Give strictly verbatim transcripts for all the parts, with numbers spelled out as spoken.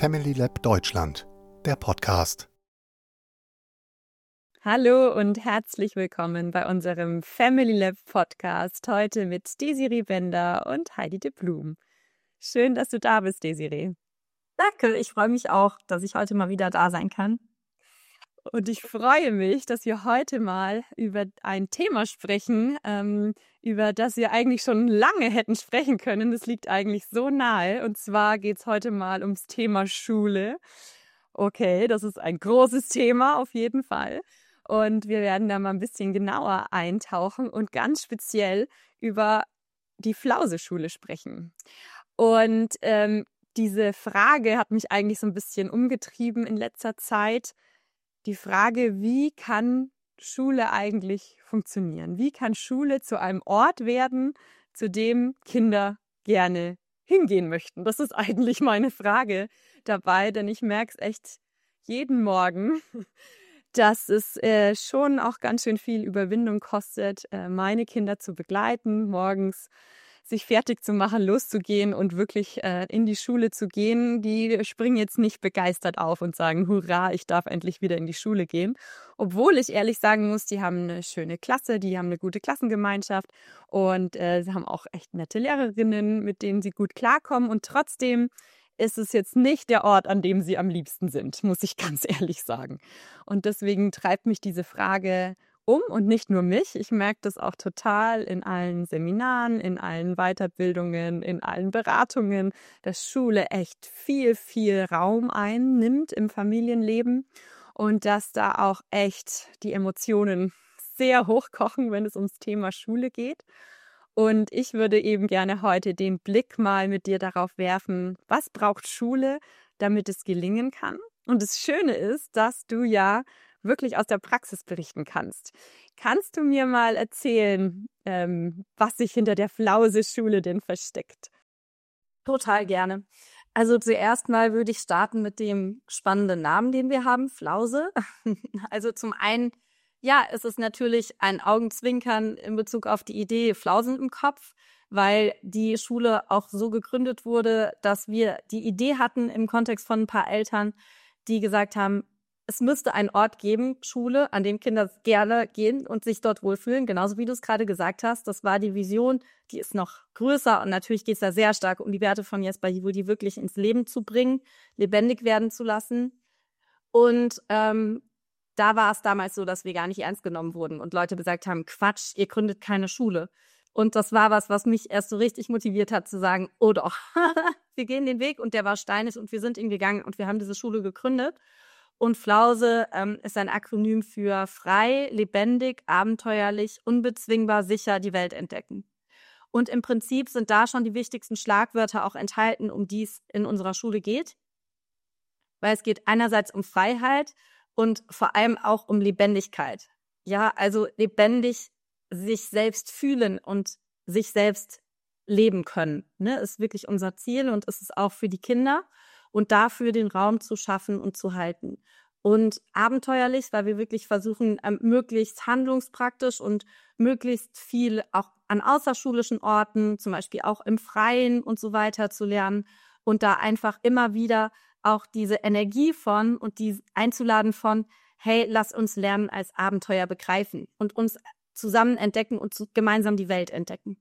Family Lab Deutschland, der Podcast. Hallo und herzlich willkommen bei unserem Family Lab Podcast. Heute mit Desiree Bender und Heidi de Blum. Schön, dass du da bist, Desiree. Danke, ich freue mich auch, dass ich heute mal wieder da sein kann. Und ich freue mich, dass wir heute mal über ein Thema sprechen, ähm, über das wir eigentlich schon lange hätten sprechen können. Das liegt eigentlich so nahe. Und zwar geht es heute mal ums Thema Schule. Okay, das ist ein großes Thema auf jeden Fall. Und wir werden da mal ein bisschen genauer eintauchen und ganz speziell über die Flauseschule sprechen. Und ähm, diese Frage hat mich eigentlich so ein bisschen umgetrieben in letzter Zeit. Die Frage, wie kann Schule eigentlich funktionieren? Wie kann Schule zu einem Ort werden, zu dem Kinder gerne hingehen möchten? Das ist eigentlich meine Frage dabei, denn ich merke es echt jeden Morgen, dass es äh, schon auch ganz schön viel Überwindung kostet, äh, meine Kinder zu begleiten, morgens sich fertig zu machen, loszugehen und wirklich äh, in die Schule zu gehen. Die springen jetzt nicht begeistert auf und sagen, hurra, ich darf endlich wieder in die Schule gehen. Obwohl ich ehrlich sagen muss, die haben eine schöne Klasse, die haben eine gute Klassengemeinschaft und äh, sie haben auch echt nette Lehrerinnen, mit denen sie gut klarkommen. Und trotzdem ist es jetzt nicht der Ort, an dem sie am liebsten sind, muss ich ganz ehrlich sagen. Und deswegen treibt mich diese Frage um und nicht nur mich. Ich merke das auch total in allen Seminaren, in allen Weiterbildungen, in allen Beratungen, dass Schule echt viel, viel Raum einnimmt im Familienleben und dass da auch echt die Emotionen sehr hochkochen, wenn es ums Thema Schule geht. Und ich würde eben gerne heute den Blick mal mit dir darauf werfen, was braucht Schule, damit es gelingen kann? Und das Schöne ist, dass du ja wirklich aus der Praxis berichten kannst. Kannst du mir mal erzählen, ähm, was sich hinter der Flauseschule denn versteckt? Total gerne. Also zuerst mal würde ich starten mit dem spannenden Namen, den wir haben, Flause. Also zum einen, ja, es ist natürlich ein Augenzwinkern in Bezug auf die Idee Flausen im Kopf, weil die Schule auch so gegründet wurde, dass wir die Idee hatten im Kontext von ein paar Eltern, die gesagt haben, es müsste einen Ort geben, Schule, an dem Kinder gerne gehen und sich dort wohlfühlen, genauso wie du es gerade gesagt hast. Das war die Vision, die ist noch größer und natürlich geht es da sehr stark um die Werte von Jesper Jivo, die wirklich ins Leben zu bringen, lebendig werden zu lassen. Und ähm, da war es damals so, dass wir gar nicht ernst genommen wurden und Leute gesagt haben, Quatsch, ihr gründet keine Schule. Und das war was, was mich erst so richtig motiviert hat zu sagen, oh doch, wir gehen den Weg und der war steinig und wir sind ihn gegangen und wir haben diese Schule gegründet. Und Flause ähm, ist ein Akronym für frei, lebendig, abenteuerlich, unbezwingbar, sicher die Welt entdecken. Und im Prinzip sind da schon die wichtigsten Schlagwörter auch enthalten, um die es in unserer Schule geht. Weil es geht einerseits um Freiheit und vor allem auch um Lebendigkeit. Ja, also lebendig sich selbst fühlen und sich selbst leben können, ne, ist wirklich unser Ziel und ist es auch für die Kinder. Und dafür den Raum zu schaffen und zu halten. Und abenteuerlich, weil wir wirklich versuchen, ähm, möglichst handlungspraktisch und möglichst viel auch an außerschulischen Orten, zum Beispiel auch im Freien und so weiter zu lernen und da einfach immer wieder auch diese Energie von und die einzuladen von, hey, lass uns lernen als Abenteuer begreifen und uns zusammen entdecken und zu, gemeinsam die Welt entdecken.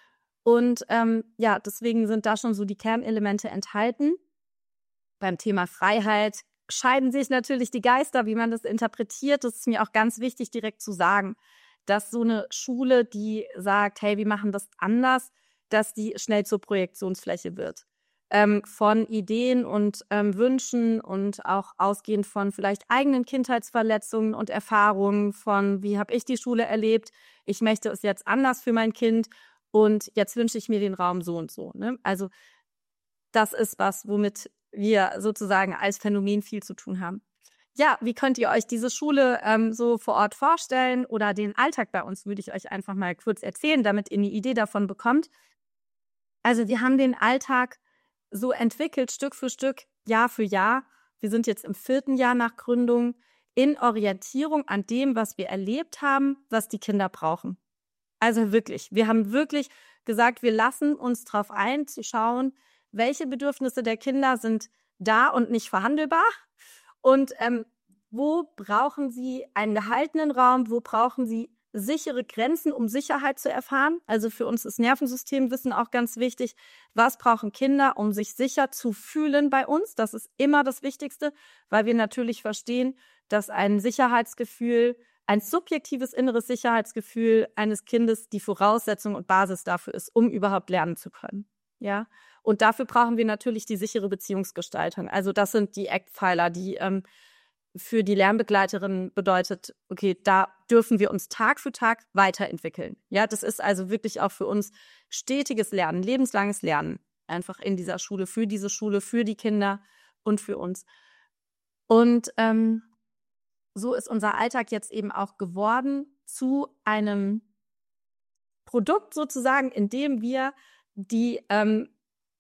Und ähm, ja, deswegen sind da schon so die Kernelemente enthalten. Beim Thema Freiheit scheiden sich natürlich die Geister, wie man das interpretiert. Das ist mir auch ganz wichtig, direkt zu sagen, dass so eine Schule, die sagt, hey, wir machen das anders, dass die schnell zur Projektionsfläche wird. Ähm, von Ideen und ähm, Wünschen und auch ausgehend von vielleicht eigenen Kindheitsverletzungen und Erfahrungen von, wie habe ich die Schule erlebt, ich möchte es jetzt anders für mein Kind und jetzt wünsche ich mir den Raum so und so. Ne? Also das ist was, womit wir sozusagen als Phänomen viel zu tun haben. Ja, wie könnt ihr euch diese Schule ähm, so vor Ort vorstellen oder den Alltag bei uns, würde ich euch einfach mal kurz erzählen, damit ihr eine Idee davon bekommt. Also wir haben den Alltag so entwickelt, Stück für Stück, Jahr für Jahr. Wir sind jetzt im vierten Jahr nach Gründung in Orientierung an dem, was wir erlebt haben, was die Kinder brauchen. Also wirklich, wir haben wirklich gesagt, wir lassen uns darauf ein, zu schauen, welche Bedürfnisse der Kinder sind da und nicht verhandelbar? Und ähm, wo brauchen sie einen gehaltenen Raum? Wo brauchen sie sichere Grenzen, um Sicherheit zu erfahren? Also für uns ist Nervensystemwissen auch ganz wichtig. Was brauchen Kinder, um sich sicher zu fühlen bei uns? Das ist immer das Wichtigste, weil wir natürlich verstehen, dass ein Sicherheitsgefühl, ein subjektives inneres Sicherheitsgefühl eines Kindes die Voraussetzung und Basis dafür ist, um überhaupt lernen zu können. Ja, und dafür brauchen wir natürlich die sichere Beziehungsgestaltung. Also das sind die Eckpfeiler, die ähm, für die Lernbegleiterin bedeutet, okay, da dürfen wir uns Tag für Tag weiterentwickeln. Ja, das ist also wirklich auch für uns stetiges Lernen, lebenslanges Lernen. Einfach in dieser Schule, für diese Schule, für die Kinder und für uns. Und ähm, so ist unser Alltag jetzt eben auch geworden zu einem Produkt sozusagen, in dem wir die, ähm,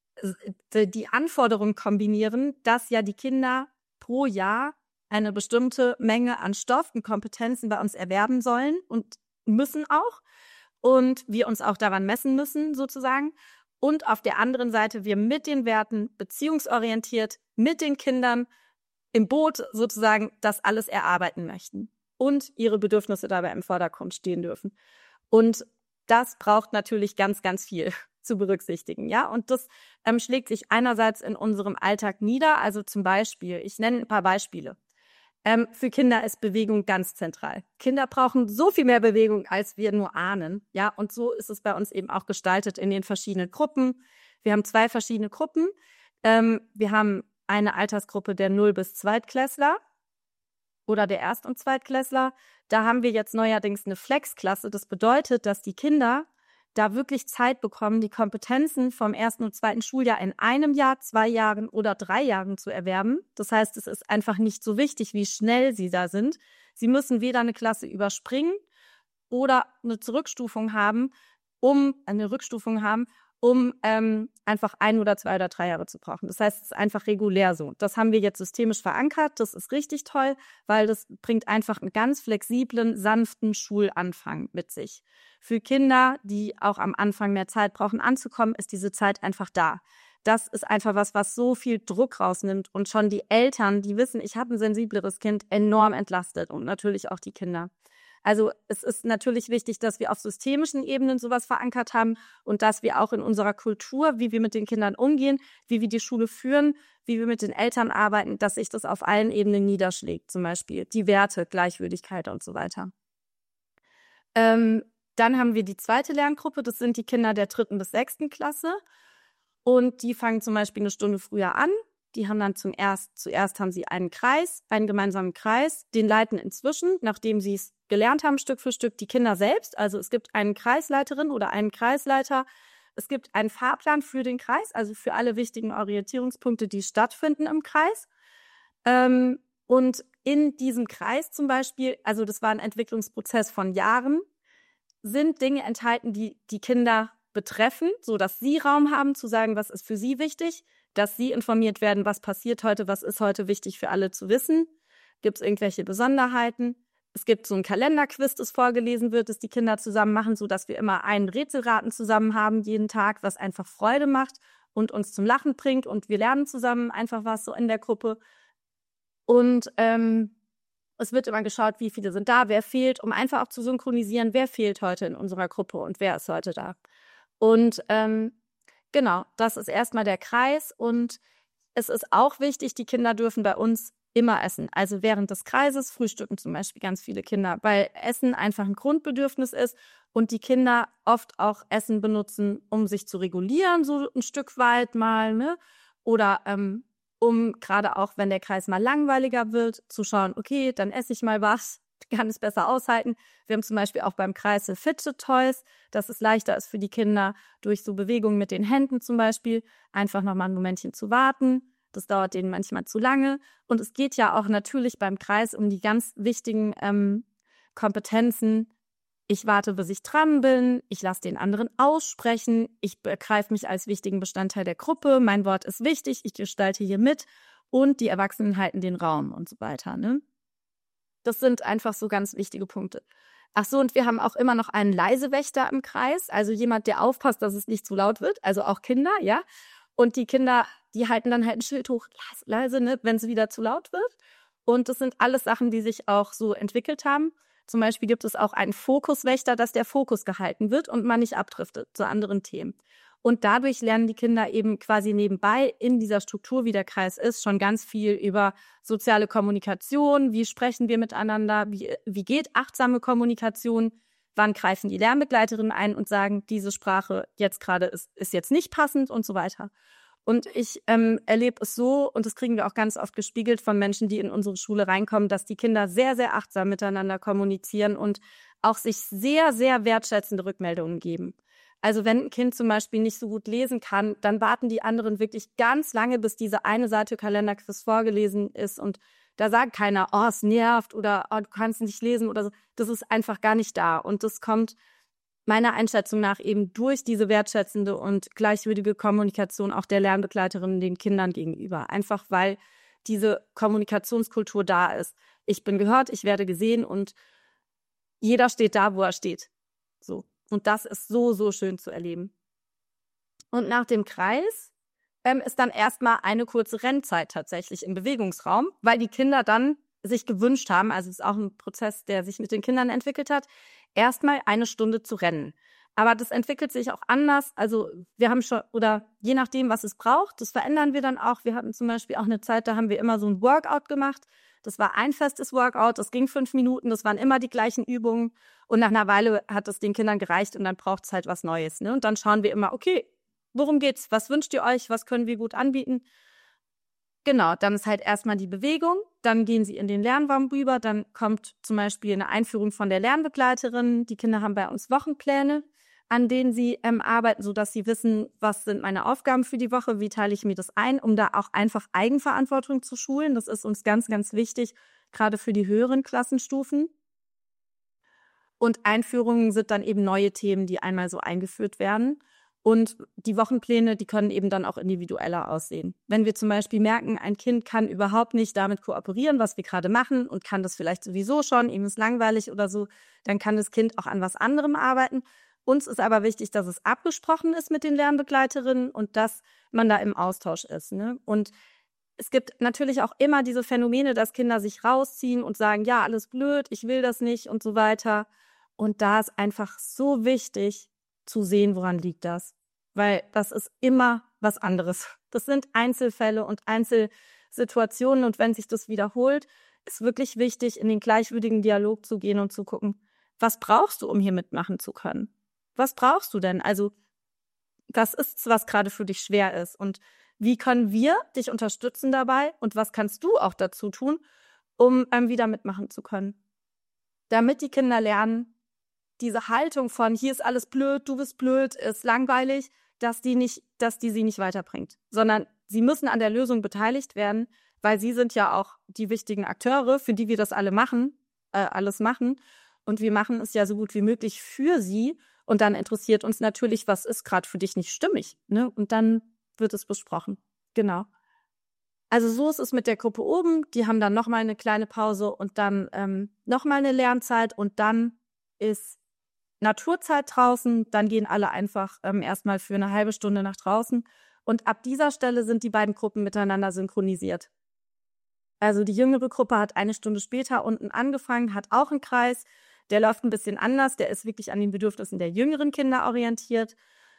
die Anforderungen kombinieren, dass ja die Kinder pro Jahr eine bestimmte Menge an Stoff und Kompetenzen bei uns erwerben sollen und müssen auch. Und wir uns auch daran messen müssen, sozusagen. Und auf der anderen Seite wir mit den Werten beziehungsorientiert mit den Kindern im Boot sozusagen das alles erarbeiten möchten und ihre Bedürfnisse dabei im Vordergrund stehen dürfen. Und das braucht natürlich ganz, ganz viel zu berücksichtigen, ja. Und das ähm, schlägt sich einerseits in unserem Alltag nieder. Also zum Beispiel, ich nenne ein paar Beispiele. Ähm, für Kinder ist Bewegung ganz zentral. Kinder brauchen so viel mehr Bewegung, als wir nur ahnen, ja. Und so ist es bei uns eben auch gestaltet in den verschiedenen Gruppen. Wir haben zwei verschiedene Gruppen. Ähm, wir haben eine Altersgruppe der Null- bis Zweitklässler oder der Erst- und Zweitklässler. Da haben wir jetzt neuerdings eine Flexklasse. Das bedeutet, dass die Kinder da wirklich Zeit bekommen, die Kompetenzen vom ersten und zweiten Schuljahr in einem Jahr, zwei Jahren oder drei Jahren zu erwerben. Das heißt, es ist einfach nicht so wichtig, wie schnell sie da sind. Sie müssen weder eine Klasse überspringen oder eine Zurückstufung haben, um eine Rückstufung haben, um ähm, einfach ein oder zwei oder drei Jahre zu brauchen. Das heißt, es ist einfach regulär so. Das haben wir jetzt systemisch verankert. Das ist richtig toll, weil das bringt einfach einen ganz flexiblen, sanften Schulanfang mit sich. Für Kinder, die auch am Anfang mehr Zeit brauchen anzukommen, ist diese Zeit einfach da. Das ist einfach was, was so viel Druck rausnimmt und schon die Eltern, die wissen, ich habe ein sensibleres Kind, enorm entlastet und natürlich auch die Kinder. Also es ist natürlich wichtig, dass wir auf systemischen Ebenen sowas verankert haben und dass wir auch in unserer Kultur, wie wir mit den Kindern umgehen, wie wir die Schule führen, wie wir mit den Eltern arbeiten, dass sich das auf allen Ebenen niederschlägt, zum Beispiel die Werte, Gleichwürdigkeit und so weiter. Ähm, dann haben wir die zweite Lerngruppe, das sind die Kinder der dritten bis sechsten Klasse und die fangen zum Beispiel eine Stunde früher an. Die haben dann zum erst, zuerst haben sie einen Kreis, einen gemeinsamen Kreis, den leiten inzwischen, nachdem sie es gelernt haben, Stück für Stück, die Kinder selbst. Also es gibt eine Kreisleiterin oder einen Kreisleiter. Es gibt einen Fahrplan für den Kreis, also für alle wichtigen Orientierungspunkte, die stattfinden im Kreis. Ähm, und in diesem Kreis zum Beispiel, also das war ein Entwicklungsprozess von Jahren, sind Dinge enthalten, die die Kinder betreffen, so dass sie Raum haben zu sagen, was ist für sie wichtig, dass sie informiert werden, was passiert heute, was ist heute wichtig für alle zu wissen. Gibt es irgendwelche Besonderheiten? Es gibt so ein Kalenderquiz, das vorgelesen wird, das die Kinder zusammen machen, sodass wir immer einen Rätselraten zusammen haben jeden Tag, was einfach Freude macht und uns zum Lachen bringt. Und wir lernen zusammen einfach was so in der Gruppe. Und ähm, es wird immer geschaut, wie viele sind da, wer fehlt, um einfach auch zu synchronisieren, wer fehlt heute in unserer Gruppe und wer ist heute da. Und ähm, genau, das ist erstmal der Kreis. Und es ist auch wichtig, die Kinder dürfen bei uns immer essen. Also während des Kreises frühstücken zum Beispiel ganz viele Kinder, weil Essen einfach ein Grundbedürfnis ist und die Kinder oft auch Essen benutzen, um sich zu regulieren, so ein Stück weit mal, ne? Oder ähm, um gerade auch, wenn der Kreis mal langweiliger wird, zu schauen, okay, dann esse ich mal was, kann es besser aushalten. Wir haben zum Beispiel auch beim Kreis Fidget Toys, dass es leichter ist für die Kinder, durch so Bewegungen mit den Händen zum Beispiel, einfach nochmal ein Momentchen zu warten. Das dauert denen manchmal zu lange. Und es geht ja auch natürlich beim Kreis um die ganz wichtigen ähm, Kompetenzen. Ich warte, bis ich dran bin. Ich lasse den anderen aussprechen. Ich begreife mich als wichtigen Bestandteil der Gruppe. Mein Wort ist wichtig. Ich gestalte hier mit. Und die Erwachsenen halten den Raum und so weiter, ne? Das sind einfach so ganz wichtige Punkte. Ach so, und wir haben auch immer noch einen Leisewächter im Kreis. Also jemand, der aufpasst, dass es nicht zu laut wird. Also auch Kinder, ja. Und die Kinder die halten dann halt ein Schild hoch, leise, leise, ne, wenn es wieder zu laut wird. Und das sind alles Sachen, die sich auch so entwickelt haben. Zum Beispiel gibt es auch einen Fokuswächter, dass der Fokus gehalten wird und man nicht abdriftet zu anderen Themen. Und dadurch lernen die Kinder eben quasi nebenbei in dieser Struktur, wie der Kreis ist, schon ganz viel über soziale Kommunikation, wie sprechen wir miteinander, wie, wie geht achtsame Kommunikation, wann greifen die Lernbegleiterinnen ein und sagen, diese Sprache jetzt gerade ist, ist jetzt nicht passend und so weiter. Und ich ähm, erlebe es so, und das kriegen wir auch ganz oft gespiegelt von Menschen, die in unsere Schule reinkommen, dass die Kinder sehr, sehr achtsam miteinander kommunizieren und auch sich sehr, sehr wertschätzende Rückmeldungen geben. Also wenn ein Kind zum Beispiel nicht so gut lesen kann, dann warten die anderen wirklich ganz lange, bis diese eine Seite Kalenderquiz vorgelesen ist. Und da sagt keiner, oh, es nervt oder oh, du kannst nicht lesen oder so. Das ist einfach gar nicht da. Und das kommt meiner Einschätzung nach eben durch diese wertschätzende und gleichwürdige Kommunikation auch der Lernbegleiterinnen den Kindern gegenüber. Einfach weil diese Kommunikationskultur da ist. Ich bin gehört, ich werde gesehen und jeder steht da, wo er steht. So. Und das ist so, so schön zu erleben. Und nach dem Kreis ähm, ist dann erstmal eine kurze Rennzeit tatsächlich im Bewegungsraum, weil die Kinder dann sich gewünscht haben, also es ist auch ein Prozess, der sich mit den Kindern entwickelt hat, erstmal eine Stunde zu rennen. Aber das entwickelt sich auch anders. Also wir haben schon, oder je nachdem, was es braucht, das verändern wir dann auch. Wir hatten zum Beispiel auch eine Zeit, da haben wir immer so ein Workout gemacht. Das war ein festes Workout, das ging fünf Minuten, das waren immer die gleichen Übungen. Und nach einer Weile hat es den Kindern gereicht und dann braucht es halt was Neues. Ne? Und dann schauen wir immer, okay, worum geht's? Was wünscht ihr euch? Was können wir gut anbieten? Genau, dann ist halt erstmal die Bewegung, dann gehen sie in den Lernraum rüber, dann kommt zum Beispiel eine Einführung von der Lernbegleiterin. Die Kinder haben bei uns Wochenpläne, an denen sie ähm, arbeiten, sodass sie wissen, was sind meine Aufgaben für die Woche, wie teile ich mir das ein, um da auch einfach Eigenverantwortung zu schulen. Das ist uns ganz, ganz wichtig, gerade für die höheren Klassenstufen. Und Einführungen sind dann eben neue Themen, die einmal so eingeführt werden. Und die Wochenpläne, die können eben dann auch individueller aussehen. Wenn wir zum Beispiel merken, ein Kind kann überhaupt nicht damit kooperieren, was wir gerade machen und kann das vielleicht sowieso schon, ihm ist langweilig oder so, dann kann das Kind auch an was anderem arbeiten. Uns ist aber wichtig, dass es abgesprochen ist mit den Lernbegleiterinnen und dass man da im Austausch ist. Ne? Und es gibt natürlich auch immer diese Phänomene, dass Kinder sich rausziehen und sagen, ja, alles blöd, ich will das nicht und so weiter. Und da ist einfach so wichtig zu sehen, woran liegt das. Weil das ist immer was anderes. Das sind Einzelfälle und Einzelsituationen. Und wenn sich das wiederholt, ist wirklich wichtig, in den gleichwürdigen Dialog zu gehen und zu gucken, was brauchst du, um hier mitmachen zu können? Was brauchst du denn? Also, was ist, was gerade für dich schwer ist? Und wie können wir dich unterstützen dabei? Und was kannst du auch dazu tun, um ähm, wieder mitmachen zu können? Damit die Kinder lernen, diese Haltung von hier ist alles blöd, du bist blöd, ist langweilig, dass die nicht, dass die sie nicht weiterbringt, sondern sie müssen an der Lösung beteiligt werden, weil sie sind ja auch die wichtigen Akteure, für die wir das alle machen, äh, alles machen. Und wir machen es ja so gut wie möglich für sie. Und dann interessiert uns natürlich, was ist gerade für dich nicht stimmig, ne? Und dann wird es besprochen. Genau. Also so ist es mit der Gruppe oben. Die haben dann nochmal eine kleine Pause und dann ähm, nochmal eine Lernzeit und dann ist Naturzeit draußen. Dann gehen alle einfach ähm, erstmal für eine halbe Stunde nach draußen. Und ab dieser Stelle sind die beiden Gruppen miteinander synchronisiert. Also die jüngere Gruppe hat eine Stunde später unten angefangen, hat auch einen Kreis. Der läuft ein bisschen anders, der ist wirklich an den Bedürfnissen der jüngeren Kinder orientiert.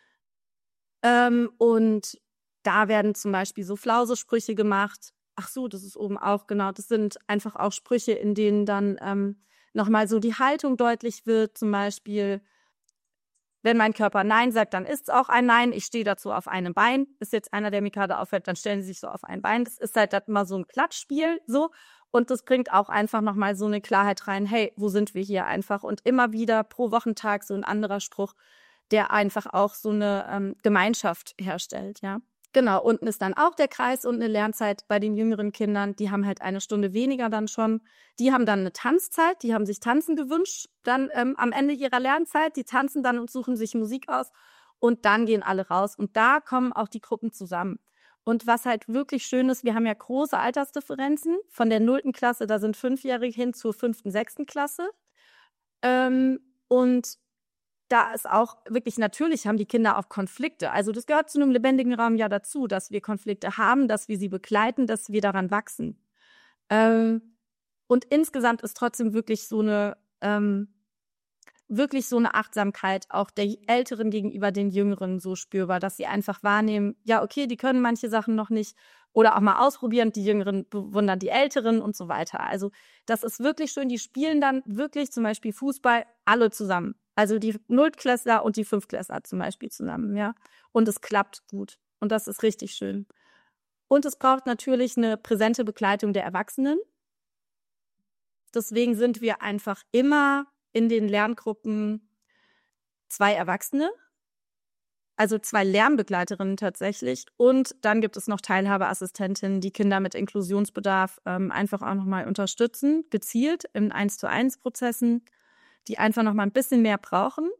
Ähm, und da werden zum Beispiel so Flausesprüche gemacht. Ach so, das ist oben auch, genau. Das sind einfach auch Sprüche, in denen dann ähm, nochmal so die Haltung deutlich wird. Zum Beispiel, wenn mein Körper Nein sagt, dann ist es auch ein Nein. Ich stehe dazu auf einem Bein. Ist jetzt einer, der mir gerade auffällt, dann stellen sie sich so auf ein Bein. Das ist halt immer so ein Klatschspiel, so. Und das bringt auch einfach nochmal so eine Klarheit rein, hey, wo sind wir hier einfach? Und immer wieder pro Wochentag so ein anderer Spruch, der einfach auch so eine ähm, Gemeinschaft herstellt, ja. Genau, unten ist dann auch der Kreis und eine Lernzeit bei den jüngeren Kindern. Die haben halt eine Stunde weniger dann schon. Die haben dann eine Tanzzeit, die haben sich Tanzen gewünscht, dann ähm, am Ende ihrer Lernzeit. Die tanzen dann und suchen sich Musik aus und dann gehen alle raus. Und da kommen auch die Gruppen zusammen. Und was halt wirklich schön ist, wir haben ja große Altersdifferenzen. Von der nullten Klasse, da sind Fünfjährige hin zur fünften, sechsten Klasse. Ähm, und da ist auch wirklich, natürlich haben die Kinder auch Konflikte. Also das gehört zu einem lebendigen Raum ja dazu, dass wir Konflikte haben, dass wir sie begleiten, dass wir daran wachsen. Ähm, und insgesamt ist trotzdem wirklich so eine, ähm, wirklich so eine Achtsamkeit auch der Älteren gegenüber den Jüngeren so spürbar, dass sie einfach wahrnehmen, ja, okay, die können manche Sachen noch nicht oder auch mal ausprobieren, die Jüngeren bewundern die Älteren und so weiter. Also das ist wirklich schön, die spielen dann wirklich zum Beispiel Fußball alle zusammen. Also die Nulltklässler und die Fünftklässler zum Beispiel zusammen, ja. Und es klappt gut. Und das ist richtig schön. Und es braucht natürlich eine präsente Begleitung der Erwachsenen. Deswegen sind wir einfach immer in den Lerngruppen zwei Erwachsene, also zwei Lernbegleiterinnen tatsächlich. Und dann gibt es noch Teilhabeassistentinnen, die Kinder mit Inklusionsbedarf ähm, einfach auch nochmal unterstützen, gezielt in eins zu eins Prozessen, die einfach nochmal ein bisschen mehr brauchen.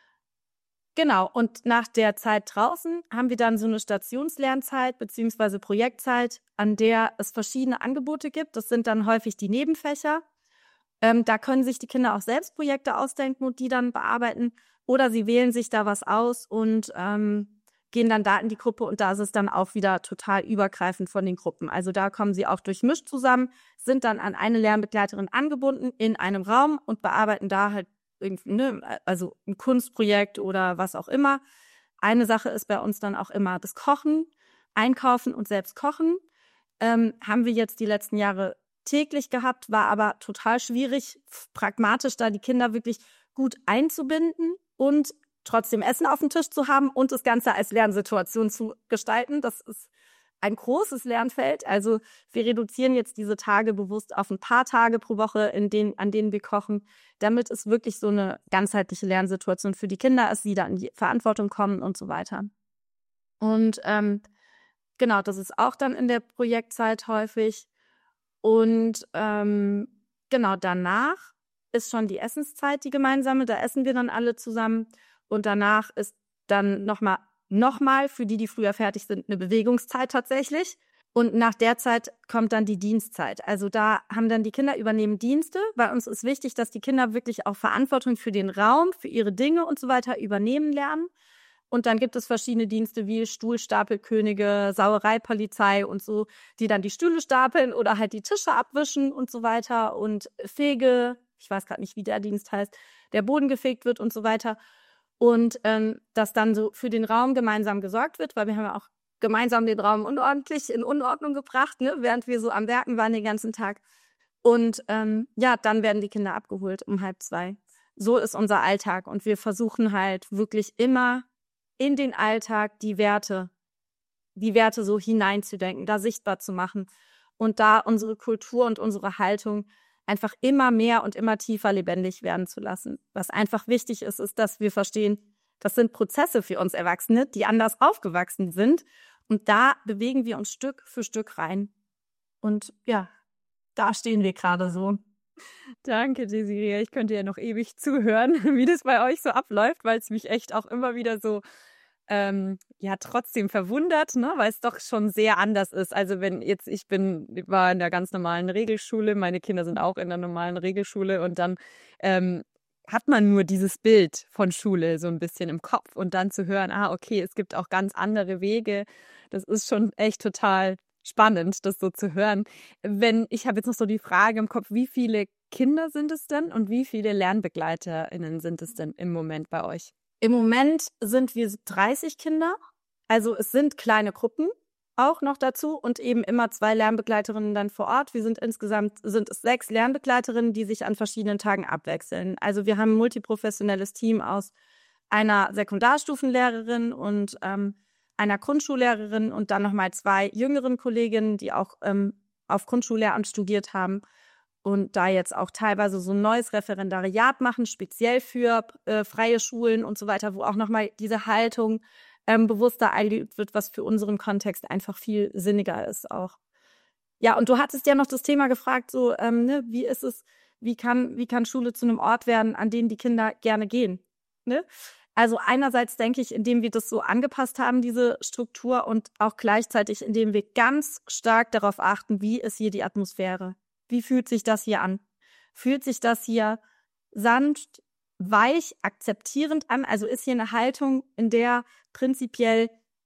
Genau, und nach der Zeit draußen haben wir dann so eine Stationslernzeit beziehungsweise Projektzeit, an der es verschiedene Angebote gibt. Das sind dann häufig die Nebenfächer. Ähm, da können sich die Kinder auch selbst Projekte ausdenken und die dann bearbeiten. Oder sie wählen sich da was aus und ähm, gehen dann da in die Gruppe. Und da ist es dann auch wieder total übergreifend von den Gruppen. Also da kommen sie auch durchmischt zusammen, sind dann an eine Lernbegleiterin angebunden in einem Raum und bearbeiten da halt irgendwie, ne, also ein Kunstprojekt oder was auch immer. Eine Sache ist bei uns dann auch immer das Kochen, Einkaufen und selbst kochen. Ähm, haben wir jetzt die letzten Jahre täglich gehabt, war aber total schwierig, pragmatisch da die Kinder wirklich gut einzubinden und trotzdem Essen auf dem Tisch zu haben und das Ganze als Lernsituation zu gestalten. Das ist ein großes Lernfeld. Also wir reduzieren jetzt diese Tage bewusst auf ein paar Tage pro Woche, in denen, an denen wir kochen, damit es wirklich so eine ganzheitliche Lernsituation für die Kinder ist, die da in die Verantwortung kommen und so weiter. Und ähm, genau, das ist auch dann in der Projektzeit häufig. Und ähm, genau danach ist schon die Essenszeit, die gemeinsame. Da essen wir dann alle zusammen. Und danach ist dann nochmal Nochmal, für die, die früher fertig sind, eine Bewegungszeit tatsächlich. Und nach der Zeit kommt dann die Dienstzeit. Also da haben dann die Kinder übernehmen Dienste, weil uns ist wichtig, dass die Kinder wirklich auch Verantwortung für den Raum, für ihre Dinge und so weiter übernehmen lernen. Und dann gibt es verschiedene Dienste wie Stuhlstapelkönige, Sauereipolizei und so, die dann die Stühle stapeln oder halt die Tische abwischen und so weiter. Und Fege, ich weiß gerade nicht, wie der Dienst heißt, der Boden gefegt wird und so weiter. Und ähm, dass dann so für den Raum gemeinsam gesorgt wird, weil wir haben ja auch gemeinsam den Raum unordentlich in Unordnung gebracht, ne, während wir so am Werken waren den ganzen Tag. Und ähm, ja, dann werden die Kinder abgeholt um halb zwei. So ist unser Alltag. Und wir versuchen halt wirklich immer in den Alltag die Werte, die Werte so hineinzudenken, da sichtbar zu machen und da unsere Kultur und unsere Haltung einfach immer mehr und immer tiefer lebendig werden zu lassen. Was einfach wichtig ist, ist, dass wir verstehen, das sind Prozesse für uns Erwachsene, die anders aufgewachsen sind. Und da bewegen wir uns Stück für Stück rein. Und ja, da stehen wir gerade so. Danke, Desiree. Ich könnte ja noch ewig zuhören, wie das bei euch so abläuft, weil es mich echt auch immer wieder so Ähm, ja, trotzdem verwundert, ne, weil es doch schon sehr anders ist. Also wenn jetzt, ich bin, war in der ganz normalen Regelschule, meine Kinder sind auch in der normalen Regelschule und dann ähm, hat man nur dieses Bild von Schule so ein bisschen im Kopf und dann zu hören, ah, okay, es gibt auch ganz andere Wege, das ist schon echt total spannend, das so zu hören. Wenn, ich habe jetzt noch so die Frage im Kopf, wie viele Kinder sind es denn und wie viele LernbegleiterInnen sind es denn im Moment bei euch? Im Moment sind wir dreißig Kinder, also es sind kleine Gruppen auch noch dazu und eben immer zwei Lernbegleiterinnen dann vor Ort. Wir sind insgesamt, sind es sechs Lernbegleiterinnen, die sich an verschiedenen Tagen abwechseln. Also wir haben ein multiprofessionelles Team aus einer Sekundarstufenlehrerin und ähm, einer Grundschullehrerin und dann nochmal zwei jüngeren Kolleginnen, die auch ähm, auf Grundschullehramt studiert haben. Und da jetzt auch teilweise so ein neues Referendariat machen, speziell für äh, freie Schulen und so weiter, wo auch nochmal diese Haltung ähm, bewusster eingeübt wird, was für unseren Kontext einfach viel sinniger ist auch. Ja, und du hattest ja noch das Thema gefragt, so, ähm, ne, wie ist es, wie kann, wie kann Schule zu einem Ort werden, an den die Kinder gerne gehen, ne? Also einerseits denke ich, indem wir das so angepasst haben, diese Struktur, und auch gleichzeitig, indem wir ganz stark darauf achten, wie ist hier die Atmosphäre? Wie fühlt sich das hier an? Fühlt sich das hier sanft, weich, akzeptierend an? Also ist hier eine Haltung, in der prinzipiell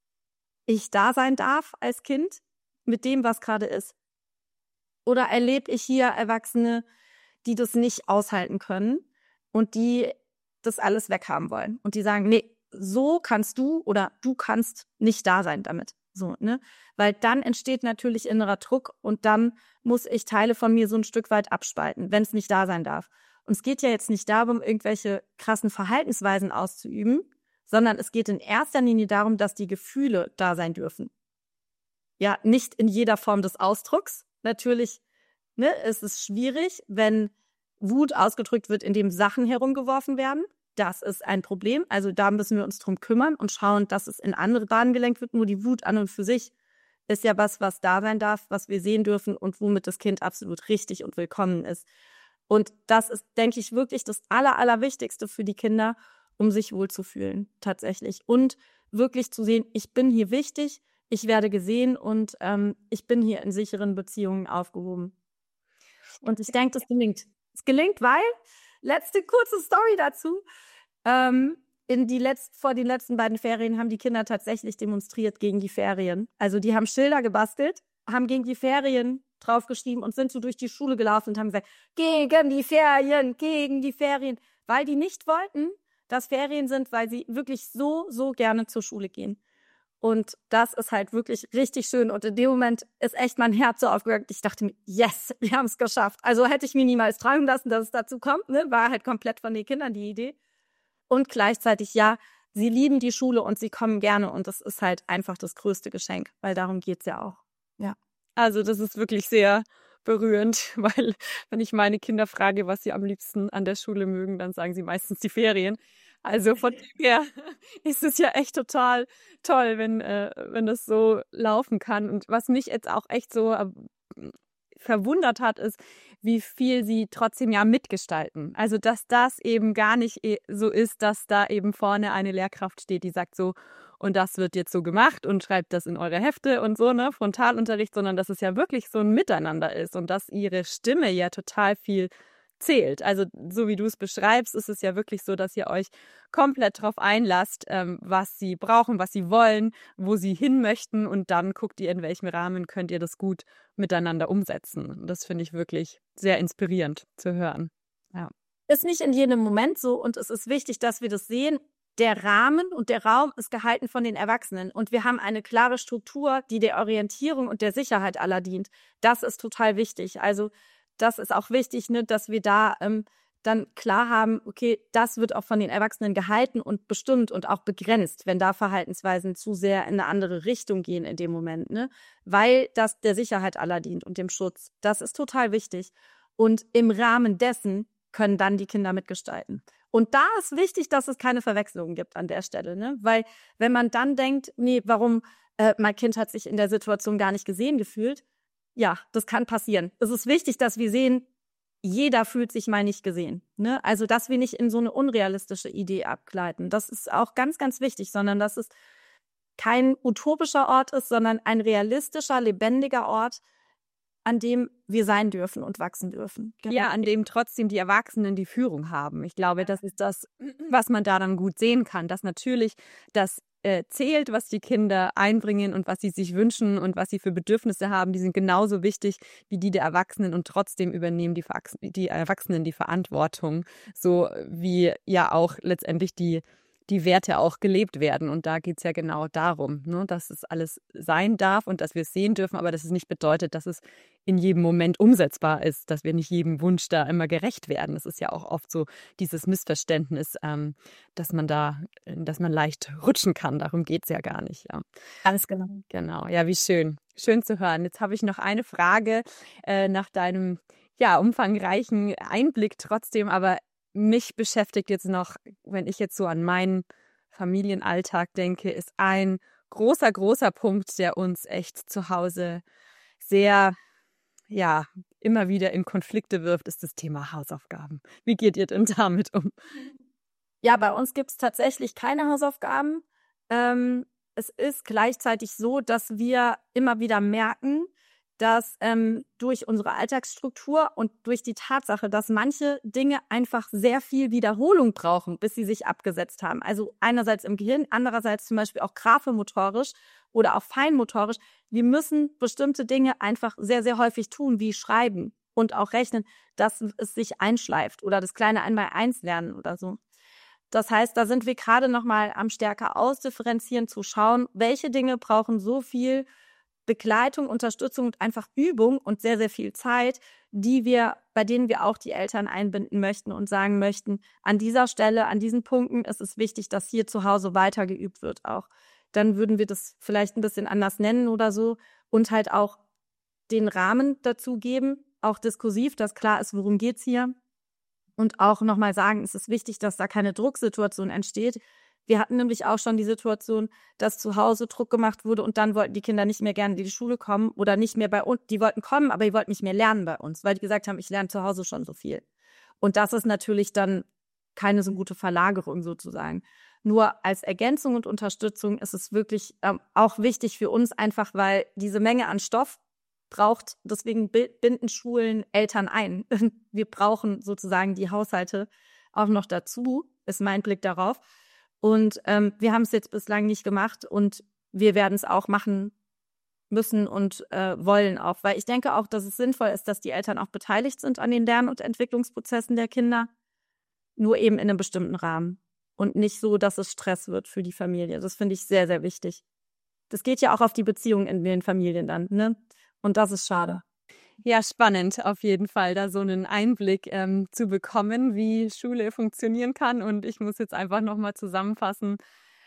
ich da sein darf als Kind mit dem, was gerade ist? Oder erlebe ich hier Erwachsene, die das nicht aushalten können und die das alles weghaben wollen und die sagen, nee, so kannst du oder du kannst nicht da sein damit. So, ne? Weil dann entsteht natürlich innerer Druck und dann muss ich Teile von mir so ein Stück weit abspalten, wenn es nicht da sein darf. Und es geht ja jetzt nicht darum, irgendwelche krassen Verhaltensweisen auszuüben, sondern es geht in erster Linie darum, dass die Gefühle da sein dürfen. Ja, nicht in jeder Form des Ausdrucks. Natürlich, ne, es ist schwierig, wenn Wut ausgedrückt wird, indem Sachen herumgeworfen werden. Das ist ein Problem. Also da müssen wir uns drum kümmern und schauen, dass es in andere Bahnen gelenkt wird. Nur die Wut an und für sich ist ja was, was da sein darf, was wir sehen dürfen und womit das Kind absolut richtig und willkommen ist. Und das ist, denke ich, wirklich das Aller, Allerwichtigste für die Kinder, um sich wohlzufühlen, tatsächlich. Und wirklich zu sehen, ich bin hier wichtig, ich werde gesehen und ähm, ich bin hier in sicheren Beziehungen aufgehoben. Und ich denke, das gelingt. Es gelingt, weil, letzte kurze Story dazu, ähm, in die letzt, vor den letzten beiden Ferien haben die Kinder tatsächlich demonstriert gegen die Ferien. Also die haben Schilder gebastelt, haben gegen die Ferien draufgeschrieben und sind so durch die Schule gelaufen und haben gesagt, gegen die Ferien, gegen die Ferien, weil die nicht wollten, dass Ferien sind, weil sie wirklich so, so gerne zur Schule gehen. Und das ist halt wirklich richtig schön. Und in dem Moment ist echt mein Herz so aufgegangen. Ich dachte mir, yes, wir haben es geschafft. Also hätte ich mir niemals träumen lassen, dass es dazu kommt. Ne? War halt komplett von den Kindern die Idee. Und gleichzeitig, ja, sie lieben die Schule und sie kommen gerne. Und das ist halt einfach das größte Geschenk, weil darum geht's ja auch. Ja. Also das ist wirklich sehr berührend, weil wenn ich meine Kinder frage, was sie am liebsten an der Schule mögen, dann sagen sie meistens die Ferien. Also von dem her ist es ja echt total toll, wenn, äh, wenn das so laufen kann. Und was mich jetzt auch echt so äh, verwundert hat, ist, wie viel sie trotzdem ja mitgestalten. Also dass das eben gar nicht so ist, dass da eben vorne eine Lehrkraft steht, die sagt so, und das wird jetzt so gemacht und schreibt das in eure Hefte und so, ne, Frontalunterricht, sondern dass es ja wirklich so ein Miteinander ist und dass ihre Stimme ja total viel zählt. Also so wie du es beschreibst, ist es ja wirklich so, dass ihr euch komplett darauf einlasst, ähm, was sie brauchen, was sie wollen, wo sie hin möchten und dann guckt ihr, in welchem Rahmen könnt ihr das gut miteinander umsetzen. Und das finde ich wirklich sehr inspirierend zu hören. Ja. Ist nicht in jedem Moment so und es ist wichtig, dass wir das sehen. Der Rahmen und der Raum ist gehalten von den Erwachsenen und wir haben eine klare Struktur, die der Orientierung und der Sicherheit aller dient. Das ist total wichtig. Also das ist auch wichtig, ne, dass wir da ähm, dann klar haben, okay, das wird auch von den Erwachsenen gehalten und bestimmt und auch begrenzt, wenn da Verhaltensweisen zu sehr in eine andere Richtung gehen in dem Moment, ne, weil das der Sicherheit aller dient und dem Schutz. Das ist total wichtig. Und im Rahmen dessen können dann die Kinder mitgestalten. Und da ist wichtig, dass es keine Verwechslungen gibt an der Stelle, ne, weil wenn man dann denkt, nee, warum, äh, mein Kind hat sich in der Situation gar nicht gesehen gefühlt, ja, das kann passieren. Es ist wichtig, dass wir sehen, jeder fühlt sich mal nicht gesehen. Ne? Also, dass wir nicht in so eine unrealistische Idee abgleiten. Das ist auch ganz, ganz wichtig, sondern dass es kein utopischer Ort ist, sondern ein realistischer, lebendiger Ort, an dem wir sein dürfen und wachsen dürfen. Genau. Ja, an dem trotzdem die Erwachsenen die Führung haben. Ich glaube, das ist das, was man da dann gut sehen kann, dass natürlich das äh, zählt, was die Kinder einbringen und was sie sich wünschen und was sie für Bedürfnisse haben. Die sind genauso wichtig wie die der Erwachsenen und trotzdem übernehmen die, die Erwachsenen die Verantwortung, so wie ja auch letztendlich die die Werte auch gelebt werden. Und da geht es ja genau darum, ne, dass es alles sein darf und dass wir es sehen dürfen, aber dass es nicht bedeutet, dass es in jedem Moment umsetzbar ist, dass wir nicht jedem Wunsch da immer gerecht werden. Das ist ja auch oft so dieses Missverständnis, ähm, dass man da, dass man leicht rutschen kann. Darum geht es ja gar nicht. Ja. Ganz genau. Genau, ja, wie schön. Schön zu hören. Jetzt habe ich noch eine Frage äh, nach deinem ja, umfangreichen Einblick trotzdem, aber mich beschäftigt jetzt noch, wenn ich jetzt so an meinen Familienalltag denke, ist ein großer, großer Punkt, der uns echt zu Hause sehr, ja, immer wieder in Konflikte wirft, ist das Thema Hausaufgaben. Wie geht ihr denn damit um? Ja, bei uns gibt es tatsächlich keine Hausaufgaben. Ähm, es ist gleichzeitig so, dass wir immer wieder merken, dass ähm, durch unsere Alltagsstruktur und durch die Tatsache, dass manche Dinge einfach sehr viel Wiederholung brauchen, bis sie sich abgesetzt haben. Also einerseits im Gehirn, andererseits zum Beispiel auch graphomotorisch oder auch feinmotorisch. Wir müssen bestimmte Dinge einfach sehr, sehr häufig tun, wie schreiben und auch rechnen, dass es sich einschleift oder das kleine Einmal-Eins lernen oder so. Das heißt, da sind wir gerade nochmal am stärker ausdifferenzieren, zu schauen, welche Dinge brauchen so viel Begleitung, Unterstützung und einfach Übung und sehr, sehr viel Zeit, die wir, bei denen wir auch die Eltern einbinden möchten und sagen möchten, an dieser Stelle, an diesen Punkten ist es wichtig, dass hier zu Hause weiter geübt wird auch. Dann würden wir das vielleicht ein bisschen anders nennen oder so und halt auch den Rahmen dazu geben, auch diskursiv, dass klar ist, worum geht's hier. Und auch nochmal sagen, es ist wichtig, dass da keine Drucksituation entsteht. Wir hatten nämlich auch schon die Situation, dass zu Hause Druck gemacht wurde und dann wollten die Kinder nicht mehr gerne in die Schule kommen oder nicht mehr bei uns. Die wollten kommen, aber die wollten nicht mehr lernen bei uns, weil die gesagt haben, ich lerne zu Hause schon so viel. Und das ist natürlich dann keine so gute Verlagerung sozusagen. Nur als Ergänzung und Unterstützung ist es wirklich ähm, auch wichtig für uns einfach, weil diese Menge an Stoff braucht, deswegen binden Schulen Eltern ein. Wir brauchen sozusagen die Haushalte auch noch dazu, ist mein Blick darauf. Und ähm, wir haben es jetzt bislang nicht gemacht und wir werden es auch machen müssen und äh, wollen auch. Weil ich denke auch, dass es sinnvoll ist, dass die Eltern auch beteiligt sind an den Lern- und Entwicklungsprozessen der Kinder, nur eben in einem bestimmten Rahmen. Und nicht so, dass es Stress wird für die Familie. Das finde ich sehr, sehr wichtig. Das geht ja auch auf die Beziehungen in den Familien dann, ne? Und das ist schade. Ja, spannend auf jeden Fall, da so einen Einblick ähm, zu bekommen, wie Schule funktionieren kann. Und ich muss jetzt einfach nochmal zusammenfassen.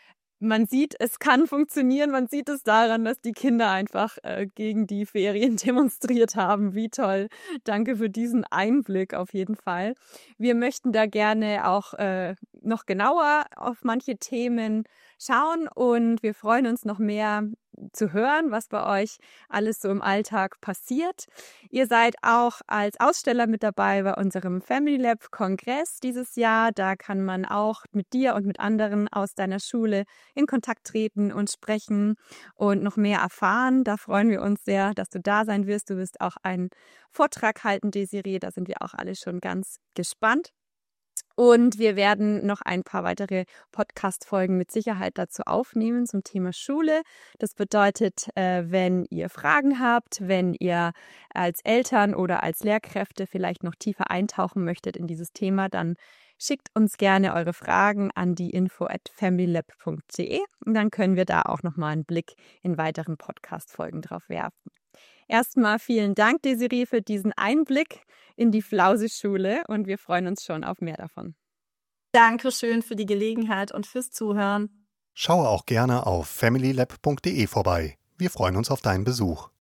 Man sieht, es kann funktionieren. Man sieht es daran, dass die Kinder einfach äh, gegen die Ferien demonstriert haben. Wie toll. Danke für diesen Einblick auf jeden Fall. Wir möchten da gerne auch äh, noch genauer auf manche Themen schauen und wir freuen uns noch mehr zu hören, was bei euch alles so im Alltag passiert. Ihr seid auch als Aussteller mit dabei bei unserem Family Lab Kongress dieses Jahr. Da kann man auch mit dir und mit anderen aus deiner Schule in Kontakt treten und sprechen und noch mehr erfahren. Da freuen wir uns sehr, dass du da sein wirst. Du wirst auch einen Vortrag halten, Desiree. Da sind wir auch alle schon ganz gespannt. Und wir werden noch ein paar weitere Podcast-Folgen mit Sicherheit dazu aufnehmen zum Thema Schule. Das bedeutet, äh, wenn ihr Fragen habt, wenn ihr als Eltern oder als Lehrkräfte vielleicht noch tiefer eintauchen möchtet in dieses Thema, dann schickt uns gerne eure Fragen an die info at familylab punkt de und dann können wir da auch nochmal einen Blick in weiteren Podcast-Folgen drauf werfen. Erstmal vielen Dank, Desiree, für diesen Einblick in die Flause-Schule und wir freuen uns schon auf mehr davon. Dankeschön für die Gelegenheit und fürs Zuhören. Schaue auch gerne auf familylab punkt de vorbei. Wir freuen uns auf deinen Besuch.